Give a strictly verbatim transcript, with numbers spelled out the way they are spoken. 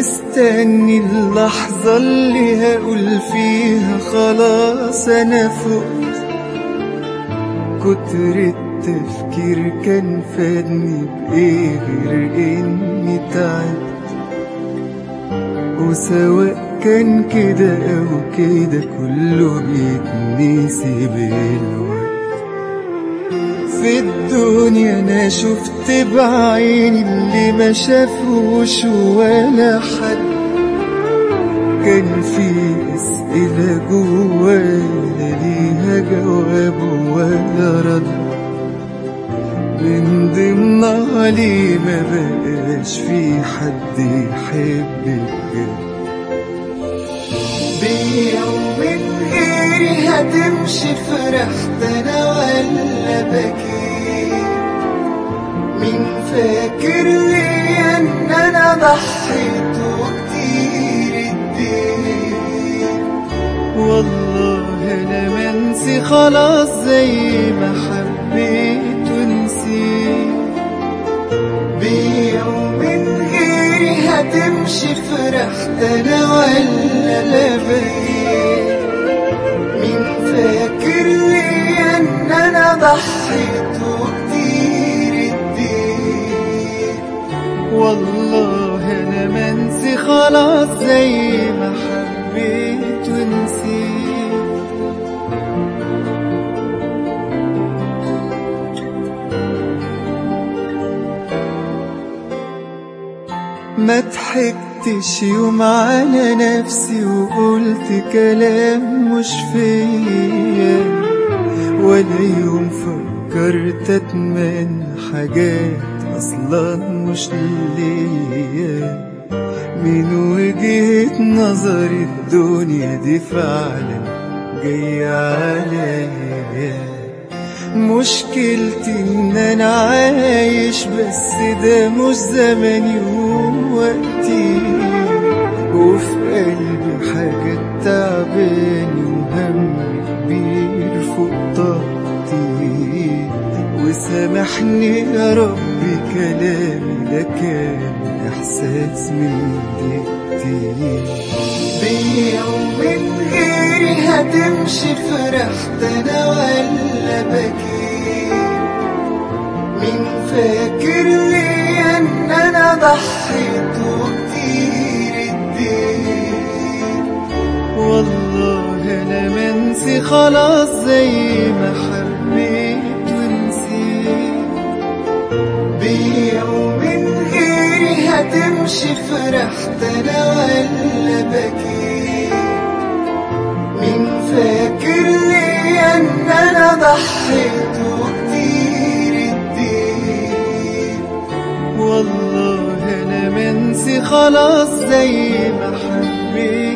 مستني اللحظة اللي هقول فيها خلاص أنا فقت. كتر التفكير كان فادني بإيه غير إني تعبت، وسواء كان كده أو كده كله بيتنسي بالوقت. في الدنيا أنا شفت بعيني اللي ما شافوش ولا حد. كان في أسئلة جوايا ليها جواب ولا رد، من ضمنها ليه ما بقاش في حد يحب بجد. بيوم من غيري هتمشي فرحت أنا ولا بكيت؟ مين فاكر لي إن أنا ضحيت وكتير اديت؟ والله أنا منسي خلاص زي ما حبيت ونسيت. بيوم من غيري هتمشي فرحت أنا ولا بكيت؟ مين فاكر لي إن أنا ضحيت وكتير اديت؟ والله أنا منسي خلاص زي ما حبيت ونسيت. ما ضحكتش يوم على نفسي وقلت كلام مش فيا، ولا يوم فكرت اتمنى حاجات اصلا مش ليا. من وجهة نظري الدنيا دي فعلا جاية عليا. مشكلتي ان انا عايش بس ده مش زماني ووقتي، وفي قلبي حاجات تعباني وهم كبير فوق طاقتي. وسامحني يا ربي كلامي ده كان احساس من دقتي. بيوم من غيري هتمشي فرحت انا ولا بكيت؟ مين فاكر لي ان انا ضحيت وكتير اديت؟ والله انا منسي خلاص زي ما حبيت ونسيت. بيوم من غيري هتمشي فرحت انا ولا بكيت؟ مين فاكر لي ان انا ضحيت وكتير اديت؟ والله انا منسي خلاص زي ما حبيت.